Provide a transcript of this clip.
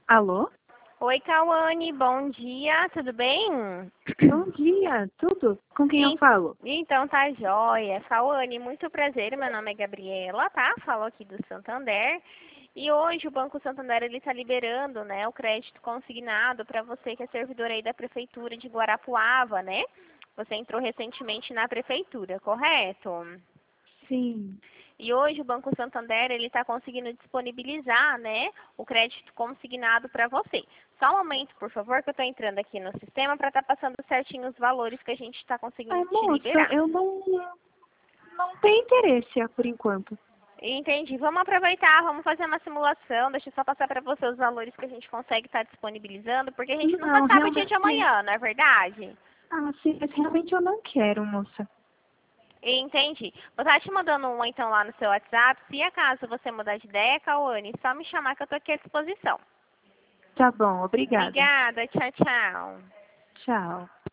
Alô? Oi, Cauane, bom dia, tudo bem? Bom dia, tudo? Com quem eu En- falo? Então tá jóia. Cauane, muito prazer, meu nome é Gabriela, tá? Falo aqui do Santander. E hoje o Banco Santander ele está liberando, né, o crédito consignado para você que é servidor aí da Prefeitura de Guarapuava, né? Você entrou recentemente na Prefeitura, correto? Sim. E hoje o Banco Santander ele está conseguindo disponibilizar, né, o crédito consignado para você. Só um momento, por favor, que eu estou entrando aqui no sistema para estar passando certinho os valores que a gente está Ai, conseguindo te moça, liberar. eu não tenho interesse por enquanto. Entendi. Vamos aproveitar, vamos fazer uma simulação. Deixa eu só passar para você os valores que a gente consegue estar disponibilizando, porque a gente nunca Não, sabe o dia de realmente. amanhã, não é verdade? Ah, sim, mas realmente eu não quero, moça. Entendi. Vou estar te mandando um então lá no seu WhatsApp. Se acaso você mudar de ideia, Cauane, só me chamar que eu estou aqui à disposição. Tá bom, obrigada. Obrigada, tchau, tchau. Tchau.